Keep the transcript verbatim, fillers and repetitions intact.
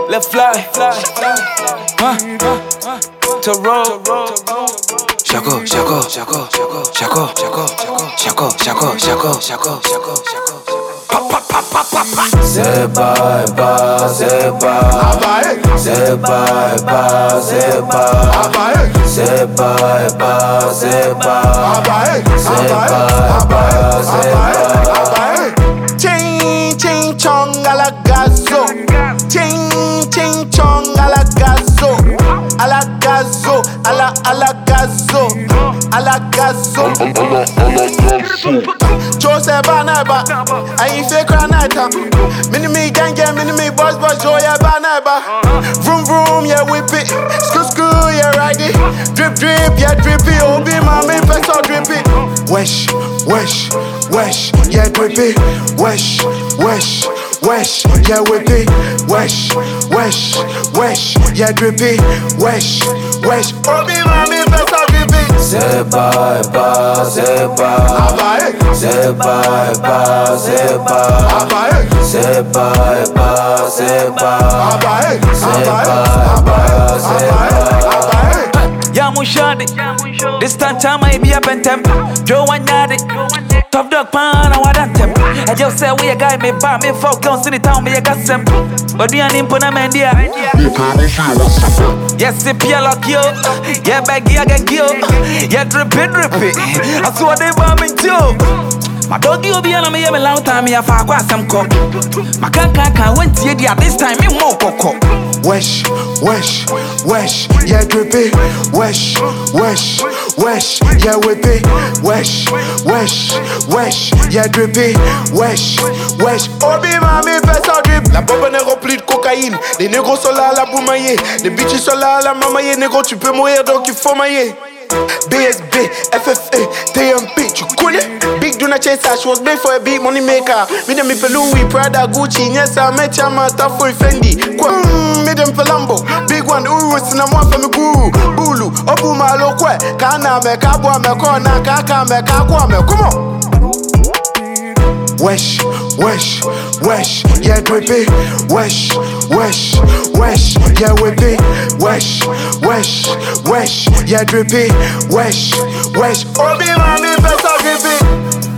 let's fly, fly, fly. Huh, huh, huh. To roll. Shako, shako, shako, shako, shako, shako, shako, shako, shako, shako, shako, shako. Say bye bye, say bye, say bye bye, say bye, say bye bye, say bye, say bye bye, say bye. Ching ching chong a la gazo, ching ching chong a la gazo, a la gazo, a la a la gazo, a la gazo. Joseph Banaba, I ain't fake granata. Mini me gang gang, mini me boss boss, joy Banaba. Vroom vroom, yeah whip it. Screw screw, yeah ride it. Drip drip, yeah drippy. Obi mommy, first all drippy. Wesh, wesh, wesh, yeah drippy. Wesh, wesh, wesh, yeah whip it. Wesh, wesh, wesh, yeah drippy. Wesh, wesh, Obi mommy, first all drippy. Say bye bye, say bye, say bye bye, say bye, say bye bye, say bye, say bye bye, say bye. Yamu shadi, this time time I be up and temp. Joe one yadi, top dog pan I want temp. I just say we a guy me buy me folk guns in the town me a got some. But the animpona mendia. Yes, if you lock you, yeah, baggy I get you, yeah, drippy drippy. I saw they bombing too. My doggy will be on me a long time. Me a far qua some cock. My can't can't went to you this time. Me more cock. Wesh, wesh, wesh, yeah drippy. Wesh, wesh, wesh, yeah whippy. Wesh, wesh, wesh, yeah drippy. Wesh, wesh, Obi mami best all drip. La bombe n'est remplie de cocaïne. Les négros sont là à la boumailler. Les bitches sont là à la mamailler. Négro tu peux mourir donc il faut mailler. B S B, F F A, T M P, tu connais? Big do not chase her, she was made for a big money maker. Me dem for Louis, Prada, Gucci, yes I met ya man, tough for Fendi. Mmm, me dem for Lambo, big one, Uru, Sinamwa for me guru. Bulu, Obu malo kwe, Kana me, Kabwa me, Kona, Kaka me, Kakwa me, come on. Wesh, wesh, wesh, yeah drippy. Wesh, wesh, wesh, yeah whippy. Wesh, wesh, wesh, yeah drippy. Wesh, wesh, Obi mami best all drippy.